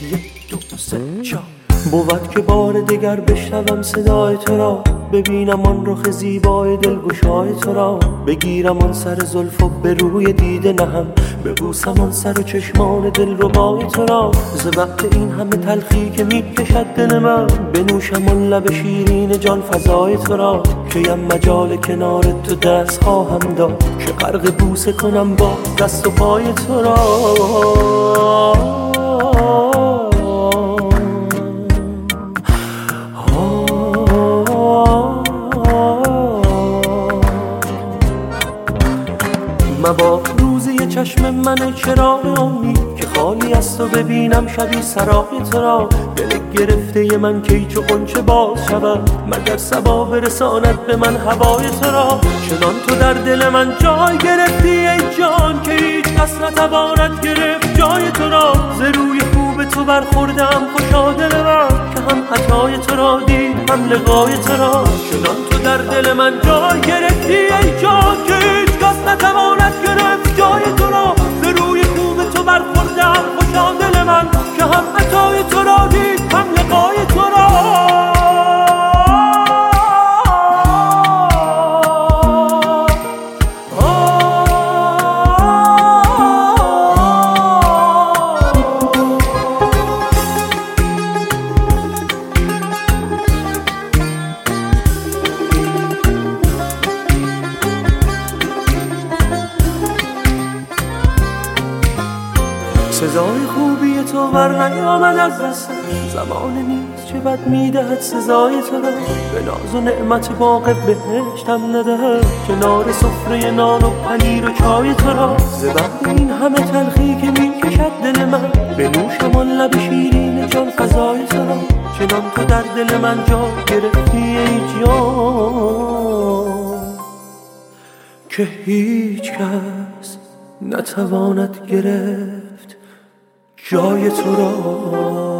1 2 3 4 بود که بار دگر بشنوم صدای تو را، ببینم آن رخ زیبای دلگشای تو را، بگیرم آن سر زلف و به روی دیده نهم، ببوسم آن سر و چشمان دلربای تو را. ز وقت این همه تلخی که میکشد دل من، بنوشم آن لب شیرین جان فزای تو را. کیم مجال کنار تو دست خواهم داد، که غرق بوسه کنم با دست و پای تو را. مباد روزی چشم من چراغ امید، که خالی از تو ببینم شبی سرای تو را. دل گرفته من کی چو غنچه باز شود، مگر صبا برساند به من هوای تو را. چنان تو در دل من جای گرفتی ای جان، که هیچ کس نتواند گرفت جای تو را. ز روی خوب تو برخوردم خوشا دل من، که هم عطای تو را دید هم لقای تو را. چنان تو در دل من جای گرفتی ای جان، که هیچ کس نتواند گرفت جای تو را. ز روی خوب تو برخوردم خوشا دل من، که هم عطای تو را دید هم لقای تو را. سزای خوبی تو بر نیامد از دستم، زمانه نیست چه بد میدهد سزای تو را. به ناز و نعمت باغ بهشتم ندهد، کنار سفره نان و پنیر و چای تو را. ز وقت این همه تلخی که میکشد دل من، بنوشم آن لب شیرین جان فزای تو را. چنان تو در دل من جا گرفتی ای جان، که هیچ کس نتواند گرفت جای تو را.